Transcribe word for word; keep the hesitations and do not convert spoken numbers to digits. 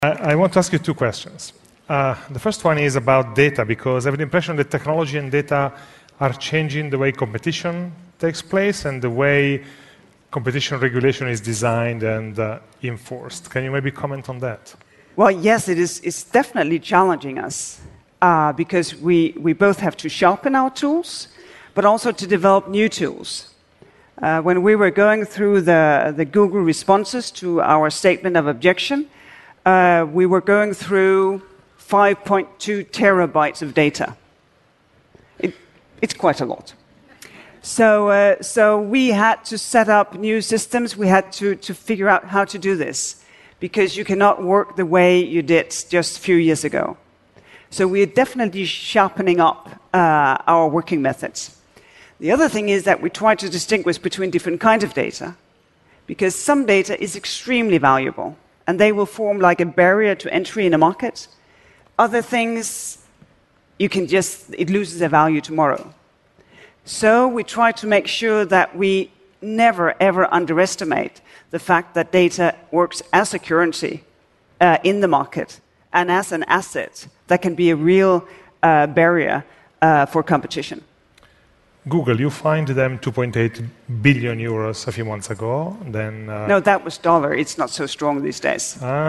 I, I want to ask you two questions. Uh, the first one is about data, because I have the impression that technology and data are changing the way competition takes place and the way competition regulation is designed and uh, enforced. Can you maybe comment on that? Well, yes, it is. It's definitely challenging us uh, because we, we both have to sharpen our tools, but also to develop new tools. Uh, when we were going through the, the Google responses to our statement of objection, uh, we were going through five point two terabytes of data. It, it's quite a lot. So, uh, so we had to set up new systems. We had to, to figure out how to do this, because you cannot work the way you did just a few years ago. So we are definitely sharpening up uh, our working methods. The other thing is that we try to distinguish between different kinds of data, because some data is extremely valuable, and they will form like a barrier to entry in a market. Other things, you can just, it loses their value tomorrow. So we try to make sure that we never, ever underestimate the fact that data works as a currency uh, in the market and as an asset that can be a real uh, barrier uh, for competition. Google, you fined them two point eight billion euros a few months ago. Then uh... no, that was dollar. It's not so strong these days. Uh...